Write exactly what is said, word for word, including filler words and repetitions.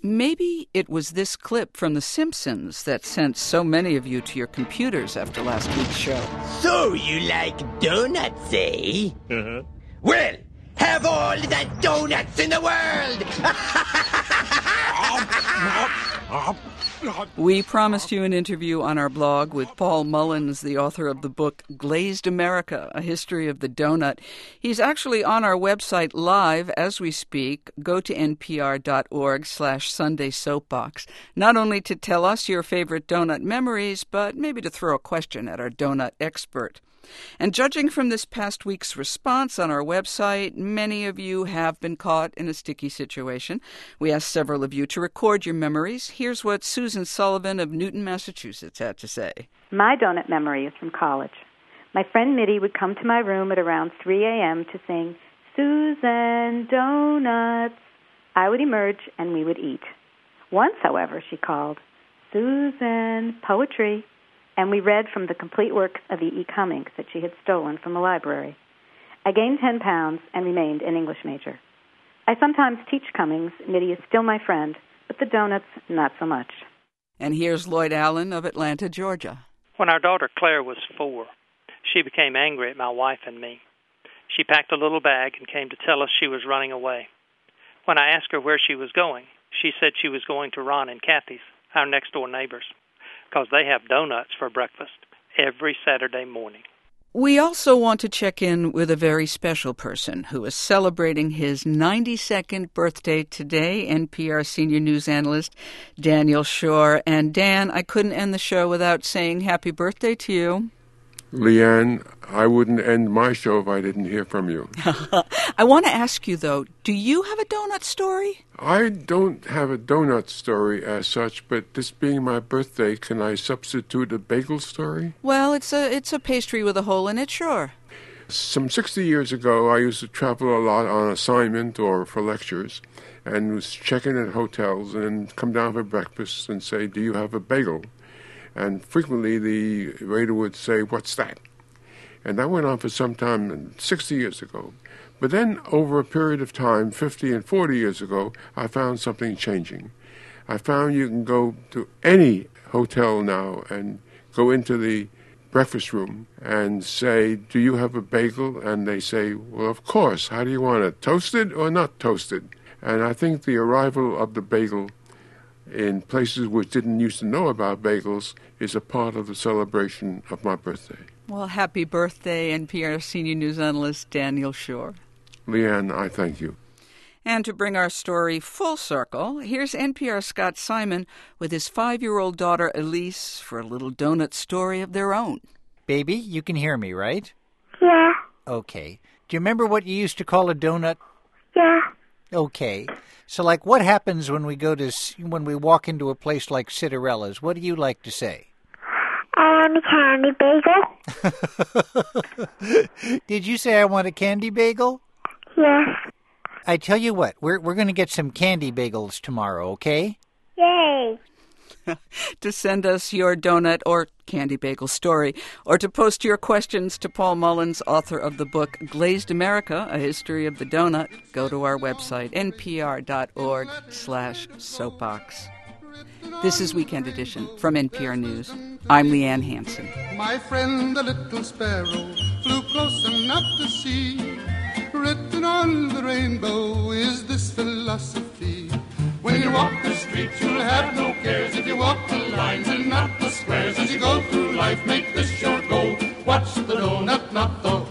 Maybe it was this clip from The Simpsons that sent so many of you to your computers after last week's show. So you like donuts, eh? Uh-huh. Well, have all the donuts in the world! We promised you an interview on our blog with Paul Mullins, the author of the book Glazed America, A History of the Donut. He's actually on our website live as we speak. Go to npr.org slash Sunday Soapbox, not only to tell us your favorite donut memories, but maybe to throw a question at our donut expert. And judging from this past week's response on our website, many of you have been caught in a sticky situation. We asked several of you to record your memories. Here's what Susan Sullivan of Newton, Massachusetts had to say. My donut memory is from college. My friend Mitty would come to my room at around three a.m. to sing, "Susan, donuts." I would emerge and we would eat. Once, however, she called, "Susan, poetry." And we read from the complete works of E. E. Cummings that she had stolen from the library. I gained ten pounds and remained an English major. I sometimes teach Cummings. Mitty is still my friend, but the donuts, not so much. And here's Lloyd Allen of Atlanta, Georgia. When our daughter Claire was four, she became angry at my wife and me. She packed a little bag and came to tell us she was running away. When I asked her where she was going, she said she was going to Ron and Kathy's, our next-door neighbors, because they have donuts for breakfast every Saturday morning. We also want to check in with a very special person who is celebrating his ninety-second birthday today, N P R senior news analyst Daniel Schorr. And Dan, I couldn't end the show without saying happy birthday to you. Leanne, I wouldn't end my show if I didn't hear from you. I want to ask you, though, do you have a donut story? I don't have a donut story as such, but this being my birthday, can I substitute a bagel story? Well, it's a it's a pastry with a hole in it, sure. Some sixty years ago, I used to travel a lot on assignment or for lectures, and was checking in at hotels and come down for breakfast and say, "Do you have a bagel?" And frequently the waiter would say, "What's that?" And that went on for some time, sixty years ago. But then over a period of time, fifty and forty years ago, I found something changing. I found you can go to any hotel now and go into the breakfast room and say, "Do you have a bagel?" And they say, "Well, of course. How do you want it, toasted or not toasted?" And I think the arrival of the bagel in places which didn't used to know about bagels is a part of the celebration of my birthday. Well, happy birthday, N P R senior news analyst Daniel Schorr. Leanne, I thank you. And to bring our story full circle, here's N P R's Scott Simon with his five-year-old daughter Elise for a little donut story of their own. Baby, you can hear me, right? Yeah. Okay. Do you remember what you used to call a donut? Yeah. Okay. So, like, what happens when we go to, when we walk into a place like Cinderella's? What do you like to say? I want a candy bagel. Did you say I want a candy bagel? Yes. I tell you what, we're we're going to get some candy bagels tomorrow, okay? Yay. To send us your donut or candy bagel story, or to post your questions to Paul Mullins, author of the book Glazed America, A History of the Donut, go to our website, npr.org slash soapbox. This is Weekend Edition from N P R News. I'm Leanne Hansen. My friend, the little sparrow, flew close enough to see. Written on the rainbow is this philosophy. When you walk the street, you'll have no cares. If you walk the lines and not the squares, as you go through life, make this your goal. Watch the donut, not the